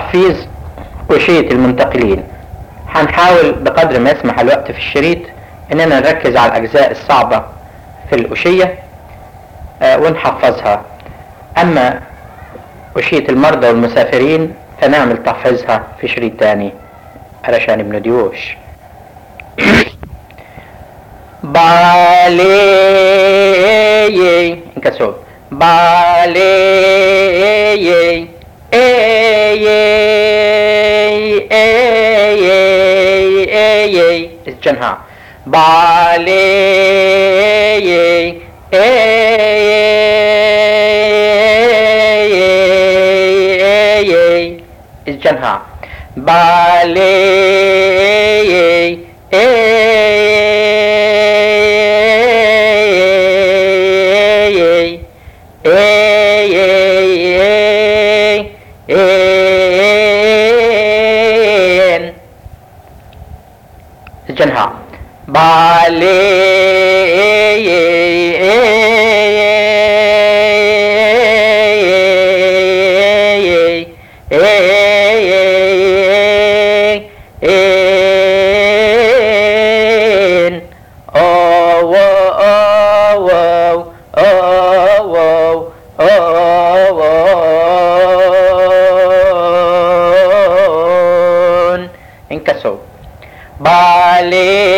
تحفيز أشية المنتقلين. هنحاول بقدر ما يسمح الوقت في الشريط اننا نركز على الاجزاء الصعبة في الأشية ونحفظها. اما أشية المرضى والمسافرين فنعمل تحفيظها في شريط تاني علشان ابن ديوش. بالي انكسور بالي اسجنها بالي اسجنها بالي اسجنها بالي انكسو بالي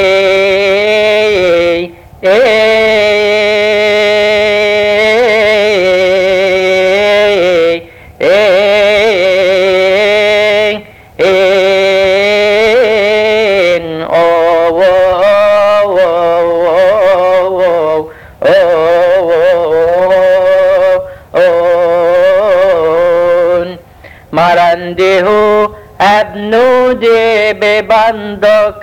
مرنده ابنودي ببندق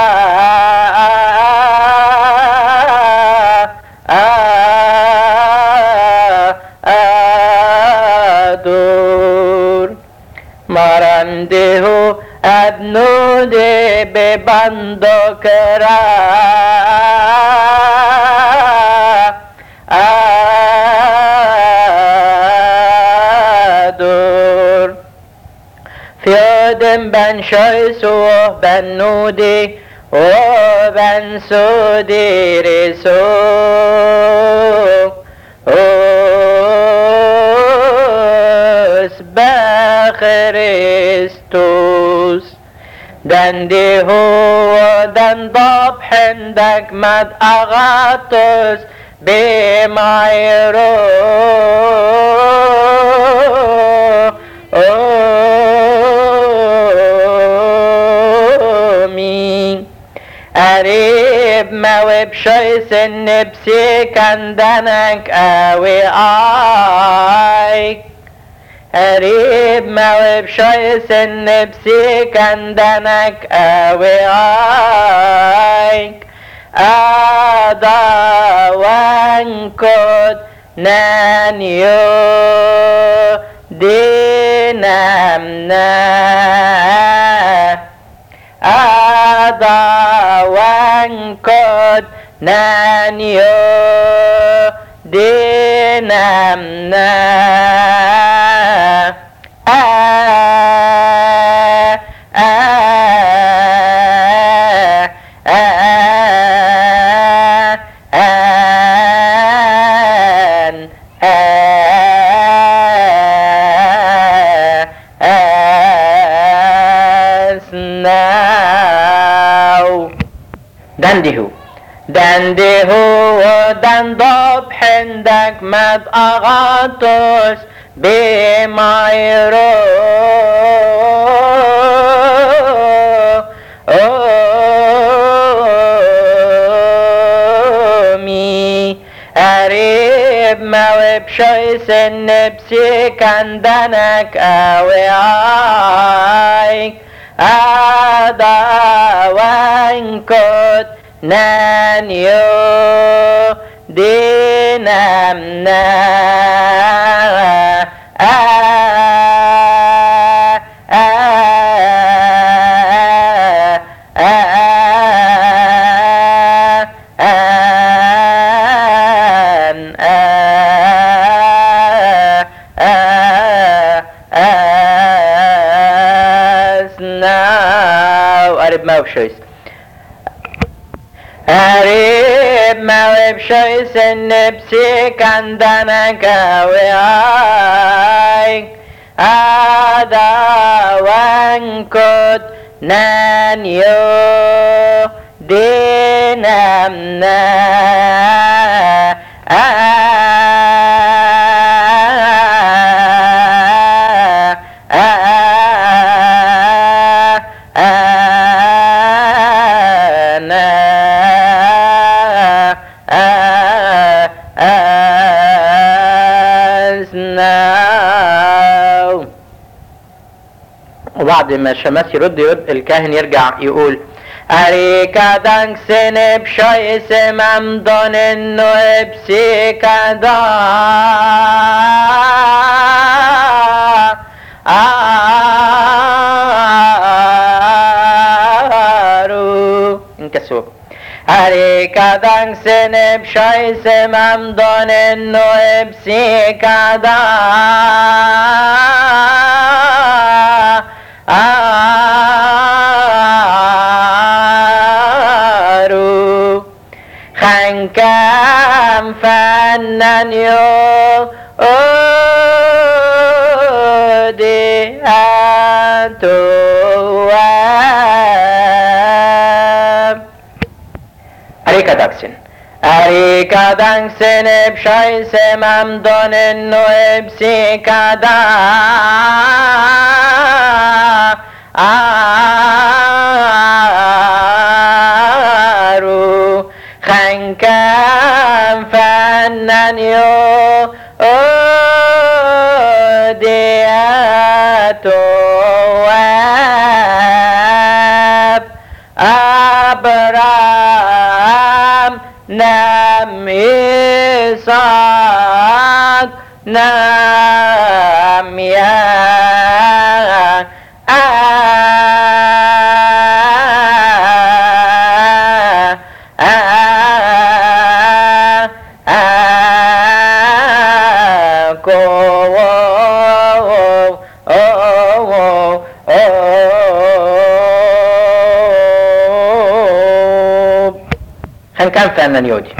دور مرنده ابنودي ببندق دور فيودن بن شيسو بن نودي وبن سودي رسو بخريستوس دندي هو دندب حندك مد أغاطس بمعيرو قريب ما وبشيس النبسي كان دنك اوي ايك قريب ما وبشيس النبسي كان دنك اوي ايك ادا وانكد نانيو دينامنا أدا وانكد نانيو دينامنا دنده ودندب حندك مد أغاطس بمعيرو قريب ما وبشيس النبسي كان دنك اوي عايك ادا وانكد نانيو دينامنا بشويس قريب ما بشويس النبسي كان دانك وياي هذا وانكد نانيو دينامنا وبعد ما الشماس يرد الكاهن يرجع يقول أريكا دانكسن بشويس ممدون إنه بسيكا دارو انكسو أريكا دانكسن بشويس ممدون إنه بسيكا دارو خنكم فنن يودي أتواب أريكا داكسن أريكا دانكسن بشويس ممدون إنه بسيكا دارو خنكم فنن يودي أتواب أبرام نم إسحاق نم خنكم فنن يودي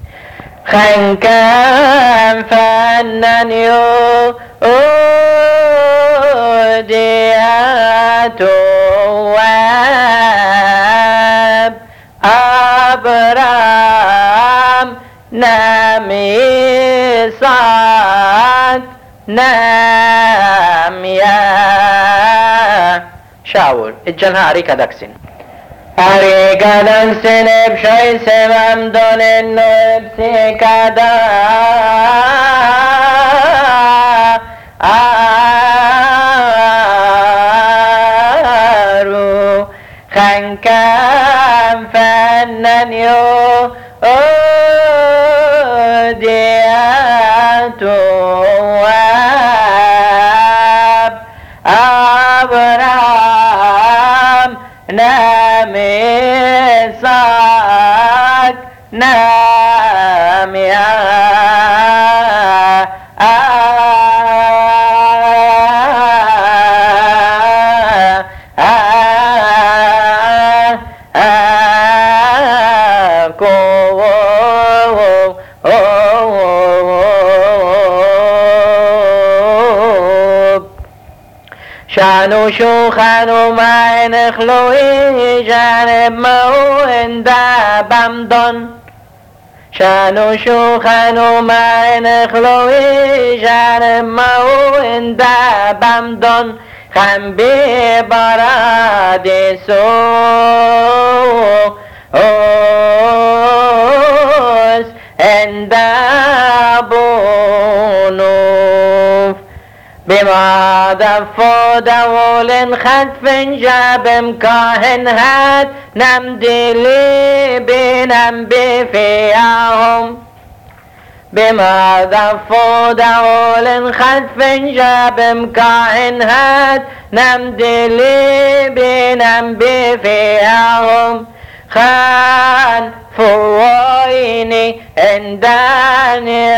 خنكم فنن يودي أتواب أبرام نم إسحاق نم شاول الجنها أريكا داكسن أريكا داكسن بشويس ممدون إنه بسيكا دارو خنكم فنن يودي أتواب أبرام نم إسحاق نم شانو شوخانو ما نخلوي جانب موين دابمدن شانو شوخانو ما نخلوي جانب موين دابمدن خم ببرادسو اوس اندابونوف بما دفو دول خلف جاب كاهن هات نمدي لي بنم بفياهم بما دفو دول خلف جاب كاهن هات نمدي لي بنم بفياهم خان فويني عندني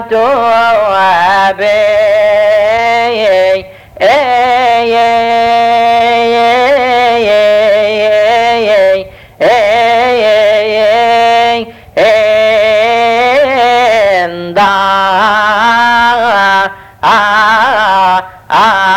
أتوابي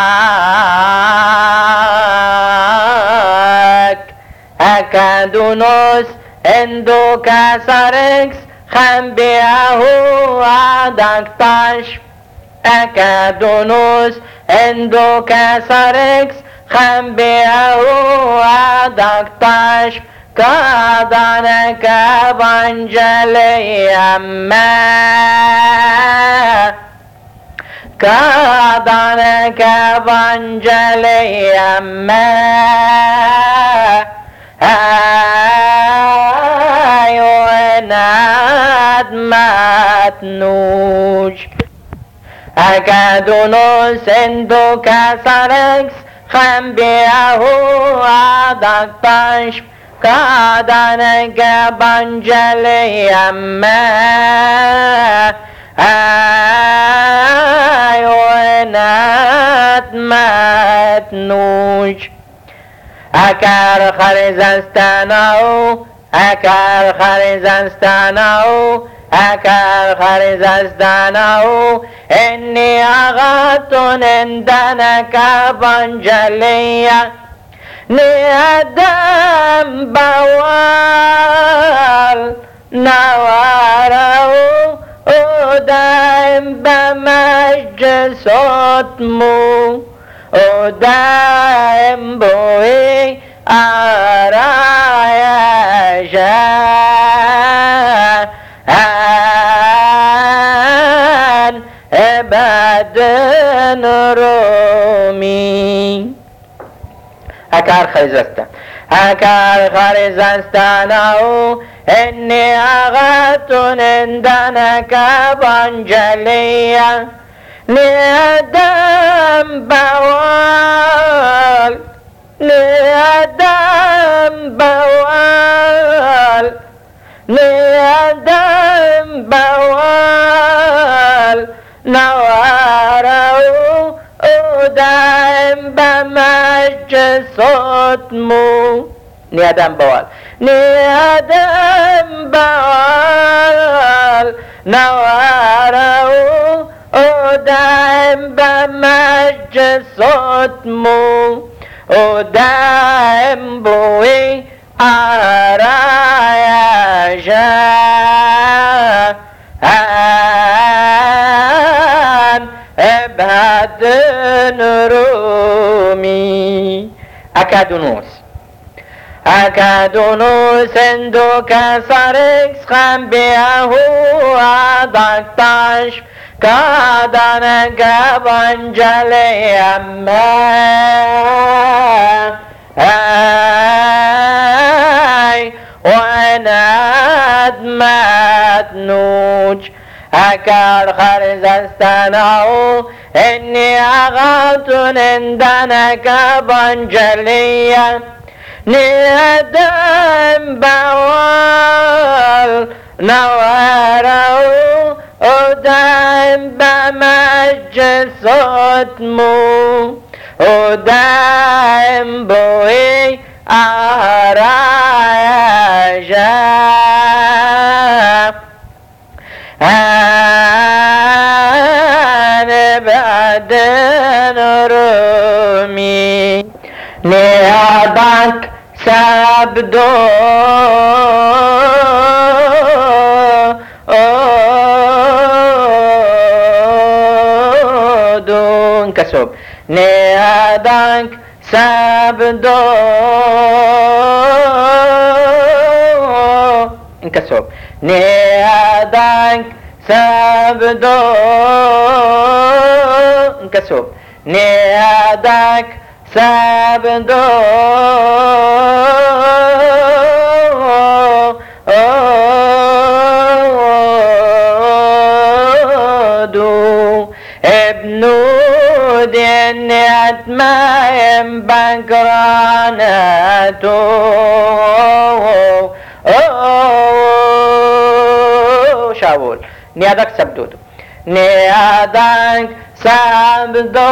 أكادونوس اندو كاساركس خنبياهو عدكتاش أكادونوس اندو كاساركس خنبياهو عدكتاش كادانك بانجلي أما كادانك بانجلي أما أيوانات ماتنوج أكادونوس اندو كاساركس خنبياهو عدكتاش كادانك بانجلي أما أيوانات ماتنوج أكار خرزستانو أكار خرزستانو أكار خرزستانو إني أغطن عندك بانجلية نيادم بوال نوارو ودائم بمجد صوتمو ودائم بوي أرايا جان ابد رومي أكار خرزستا أكار خرزستانو إني أغطن عندك بانجلية لأدم بوال لأدم بوال لأدم بوال نوارو ودائم بمجد صوتمو لأدم بوال لأدم بوال نوارو ودائم بمجد صوتمو ودائم بوي أرايا جان ابهد رومي أكادونوس أكادونوس اندو كاساركس خنبياهو عدكتاش كادانك بانجلي أما وعناد ماتنوج أكار خرزستانو إني أغطن عندك بانجلية نيادم بوال نوارو ودائم بمجد صوتمو ودائم بوي أرايا جان بعد رومي نيادك سابدو دون كسب نيادك سابدو انكسب نيادك سابدو انكسب نيادك سابدو ابنو دينيات ما ينبكراناتو شاول نيادك سبدو نيادك سبدو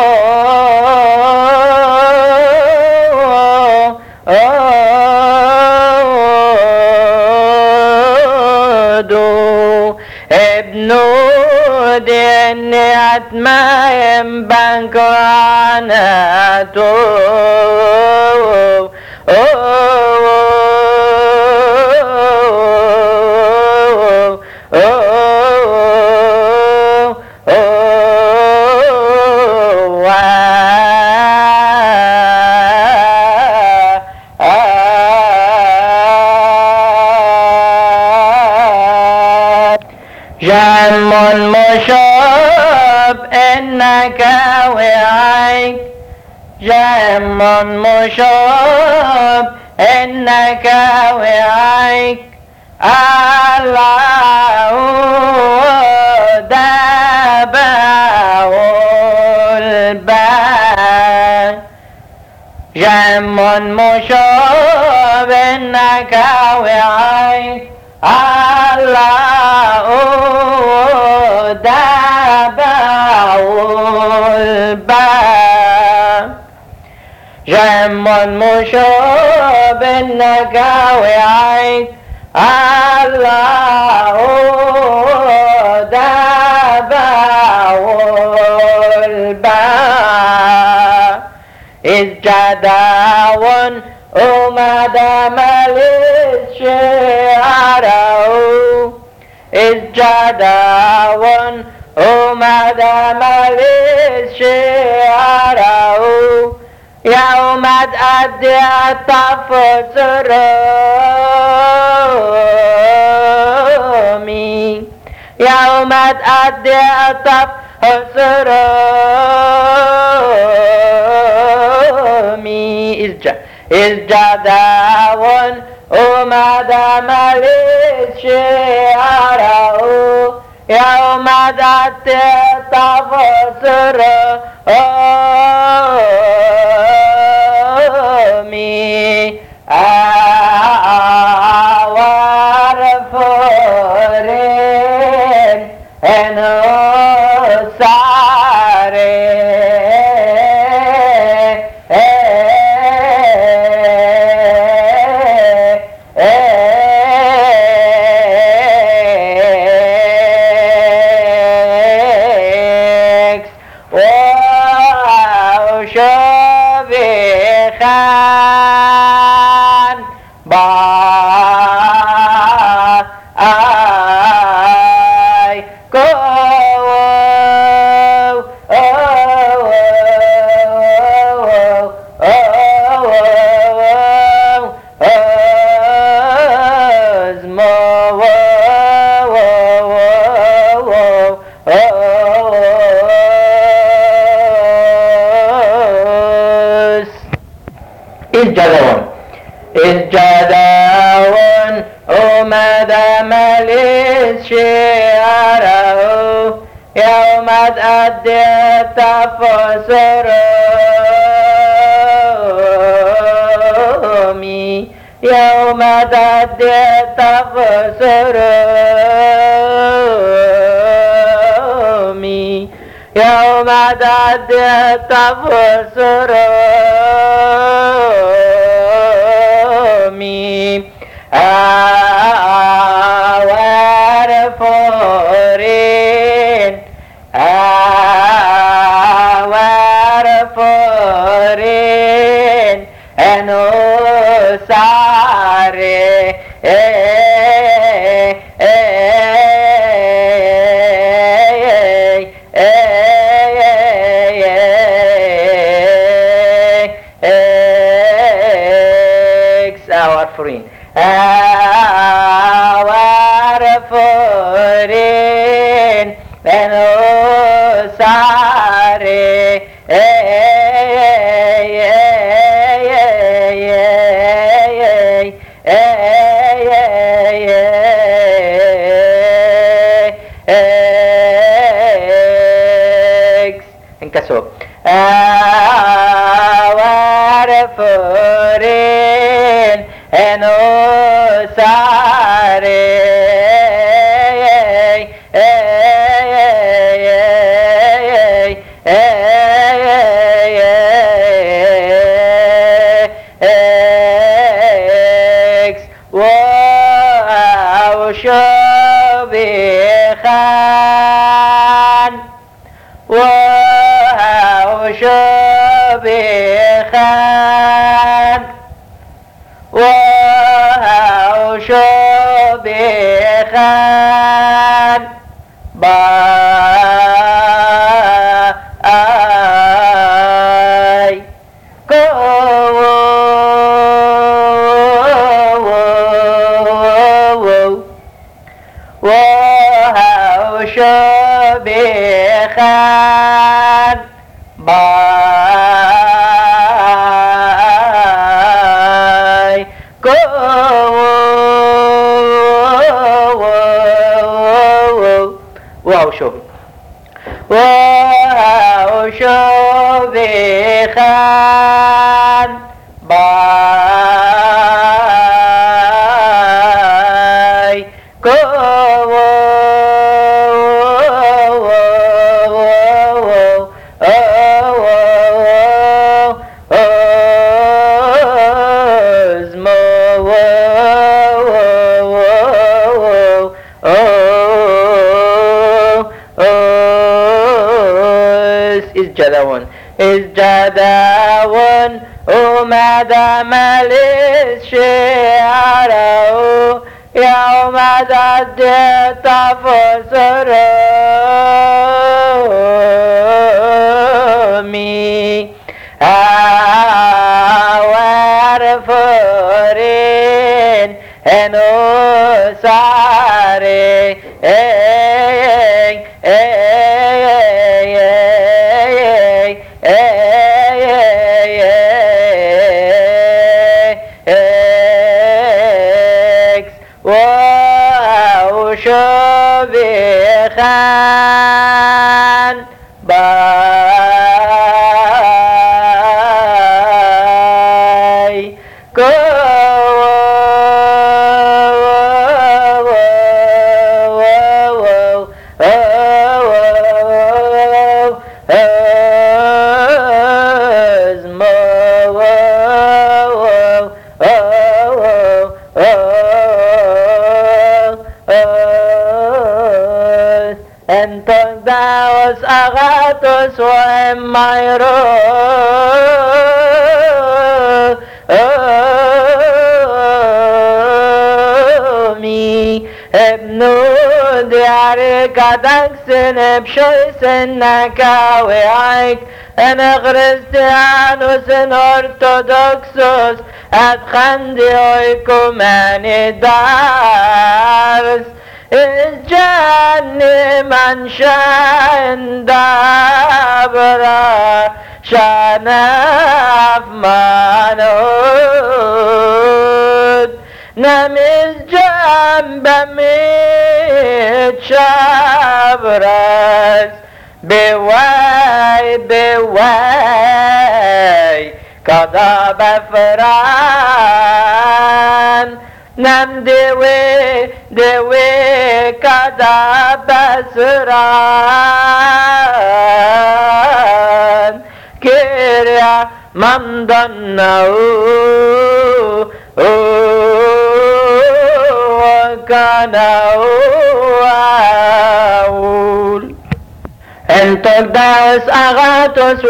ابنو دينيات ما ينبكراناتو جم مشاب إنك وعيك جم مشاب إنك وعيك الله دابه البان جم مشاب إنك وعيك الله دابه البان جم مشاب إنك وعيك الله دابه البان إذ جداون ومدام للشعره إذ جداون ومدام للشعره يوم تأدي التفسر يوم تأدي التفسر إذ جداون ومدام للشعره يوم تأتي التفسر وارفورين إنه إذ جداون ومدام للشعره يوم تأدي التفسر يوم تأدي التفسر يوم تأدي التفسر وارفورين أنو ساري وارفورين وارفورين أنو ساري انكسوا وارفورين أنو ساري وشبيخان بخان وهوشو بخان باي كو وهوشو بخان باي كو وهوشو وهوشو بخان باي كو is jadawan ومدى مالس شعره يوم ذات فسرمي وارفرين انو ساري بخان باي كو أنت داوس أغاتوس وإمايرومي ابنو ديارك دكسن بشويس النكاويعك أنا غريستيانوس أرثوذكسوس أتخندي أيكوماني دارس الجنة من شان دابرا شانف منود نمز جنب ميت شابرس بواي بواي كذا بفران نم دوي كذا بسران كيريا من ضنو وكان أول انت داس أغاتوس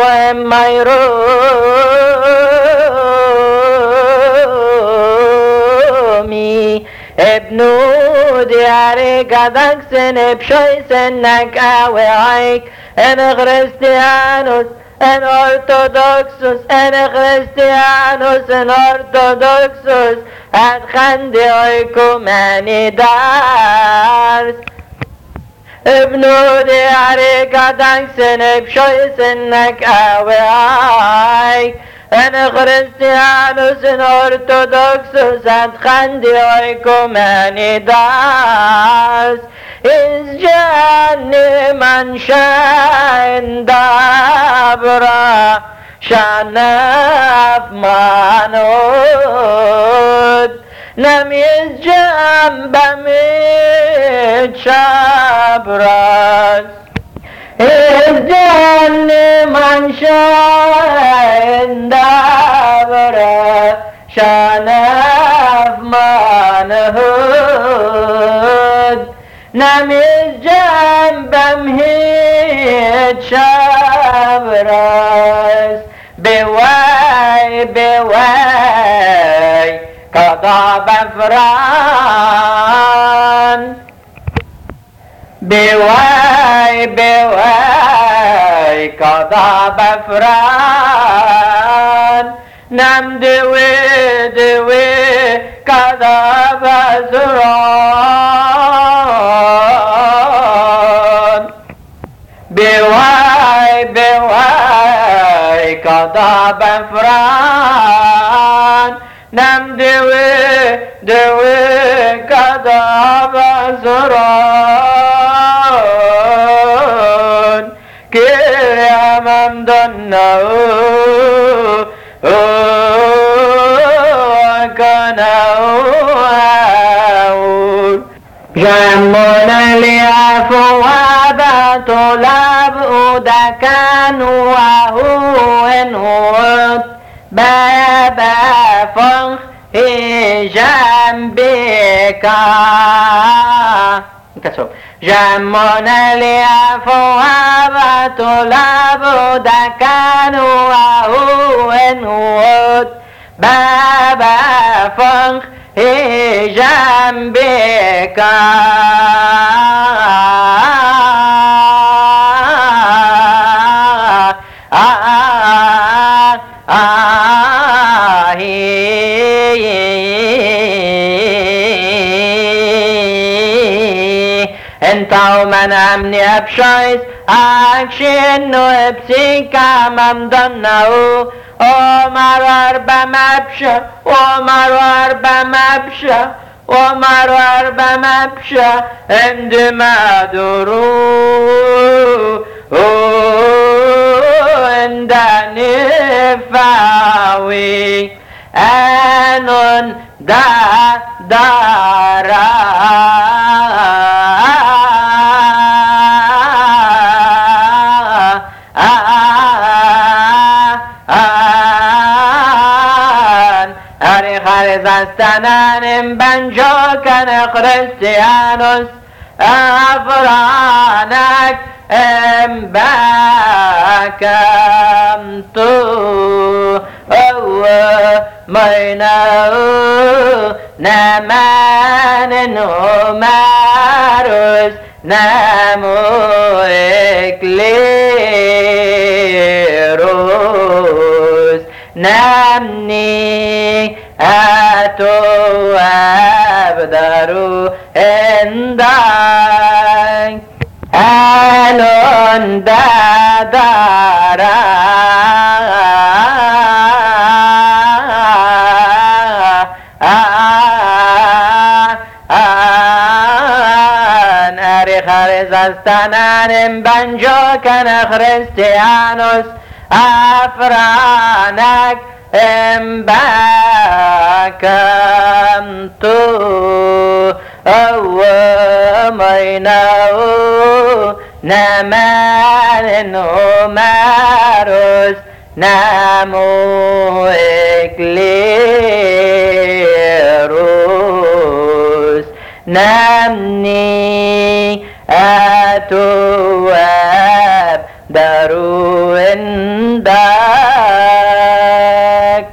وإمايرومي ابنو دياري قدكسن بشويسنك أوعيك أنا غريستيانوس أن أرثوذكسوس أنا غريستيانوس أن أرثوذكسوس أتخندي أيكوماني دارس ابنو دياري قدكسن بشويسنك أوعيك أنا غريستيانوس أن أرثوذكسوس أتخندي أيكوماني دارس إذ جاني من شاين دابرا شانف منود نميز جنب ميت شابراس إذ جاني من شاين دابرا شانف منود نميز جنب مهيد شابراس بواي بواي قضى بفران بواي قضى بفران نم دوي قضى بزران بواي قضى بفران نم دوي قضى بزران كيا من دنه جمعنا لأفواب طلاب أدكان وهو انهوت بابا فنخ جنبك جمعنا لأفواب طلاب أدكان وهو انهوت بابا فنخ جنبك انت ومن امني ابشايس اكشن وابسيك من ضنه ومرار بمبشى ومرار بمبشى ومرار بمبشى عندما درو عندني فاوي أنون دارا زستنان بنجوكن خريستيانوس أفرانك امباكمتو مينو نمان نمارس نمو إكليروس نمني أتو أبدرو عندك أنون دارا زستنان بنجوكن خريستيانوس أفرانك امباكمتو مينو نمان نمارس نمو إكليروس نمني أتواب دارو عندك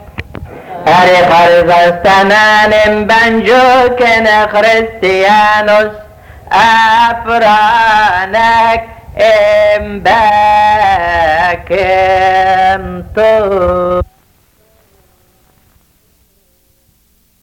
خرزستنان بنجوكن خريستيانوس أفرانك امباكمتو